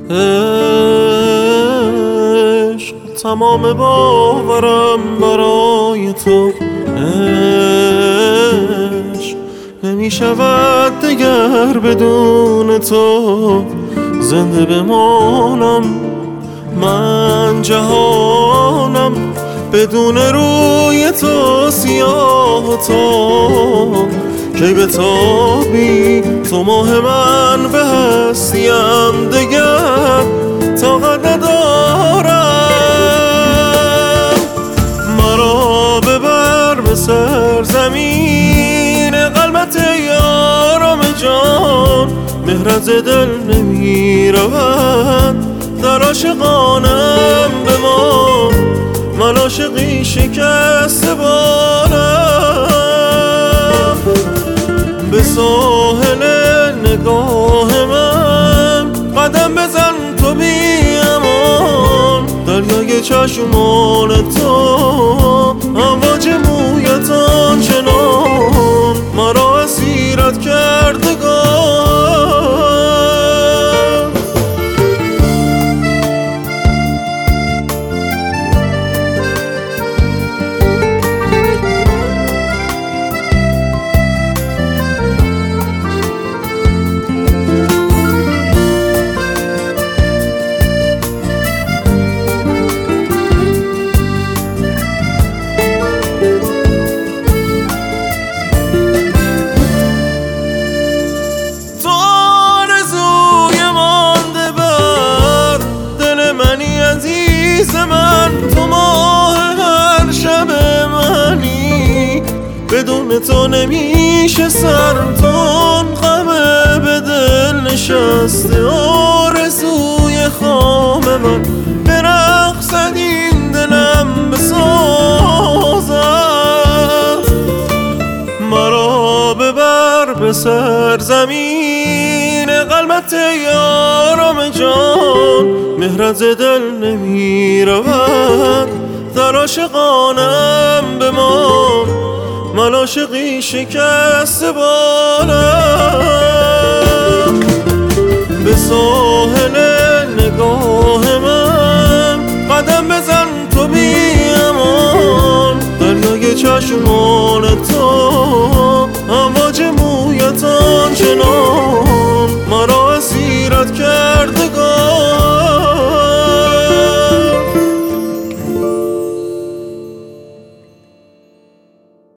عشق تمام باورم برای تو، عشق نمی شود دگر بدون تو. زنده بمانم من جهانم بدون روی تو سیاه و تو. کی بتابی تو ماه من به هستیم دگر طاقت ندارم. مرا ببر به سرزمین قلبت یارم جان، مهرت دل نمی رود در عاشقانم بمان. من عاشقی شکسته بارم، به ساحل نگاه من قدم بزن تو بی امان. دریای چشمان تو امواج مویت آنچنان مرا اسیرت کردگان. من تو ماه هر شب منی، بدون تو نمیشه سرتون غمه به دل نشسته. آرزوی خام من به رقصد این دلم بسازد. مرا ببر به سرزمین قلبت یارم جان، مهرت دل نمی رود در عاشقانم بمان. من عاشقی شکسته بارم.